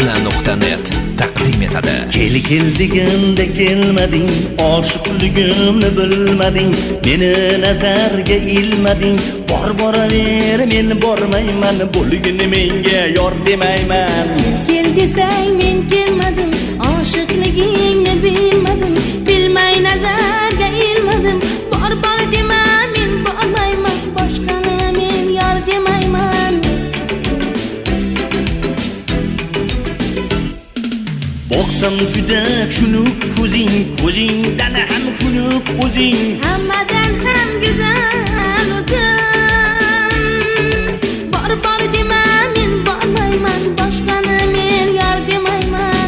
Tarona.net taqdim etadi. Kel deganda kelmading, oshiqligimni bilmading, meni nazarga ilmading. Boraver men bormayman, bo'lgini menga yor demayman. Kel desang men kelmadim, oshiqligingni bilmadim, bilmay nazarga ilmadim. Bor dema men bormayman, boshqani men yor demayman. Boqsam juda kunuk ko'zing, ko'zingdan ham kunuk o'zing. Hammadan ham go'zal o'zing. Bor dema men bormayman, boshqani men yor demayman.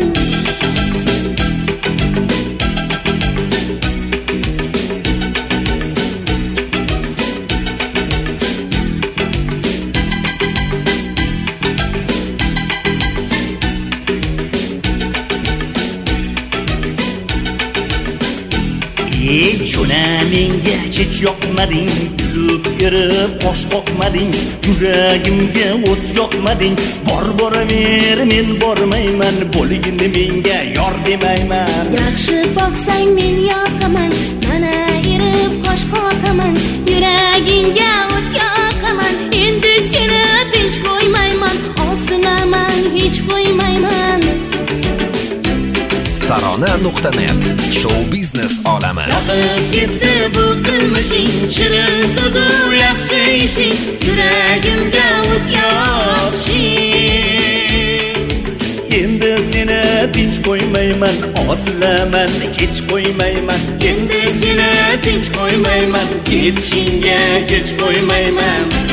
Jona menga hech yoqmading, kulib kirib qosh qoqmading, yuragimga o't yoqmading. Boraver men bormayman, bo'lgini menga yor demayman. Yaxshi boqsang men yoqaman, mana erib qosh qoqaman, yuragingga o't yoqaman. Endi seni tinch qo'ymayman, osinaman hech qo'ymayman. Tarona.net show biznes olami. Yoqib ketdi bu qilmishing, shirin so'zu yaxshi ishing, yuragimga o't yoqishing. Endi seni tinch qo'ymayman, osilaman hech qo'ymayman. Endi seni tinch qo'ymayman, ketishingga hech qo'ymayman.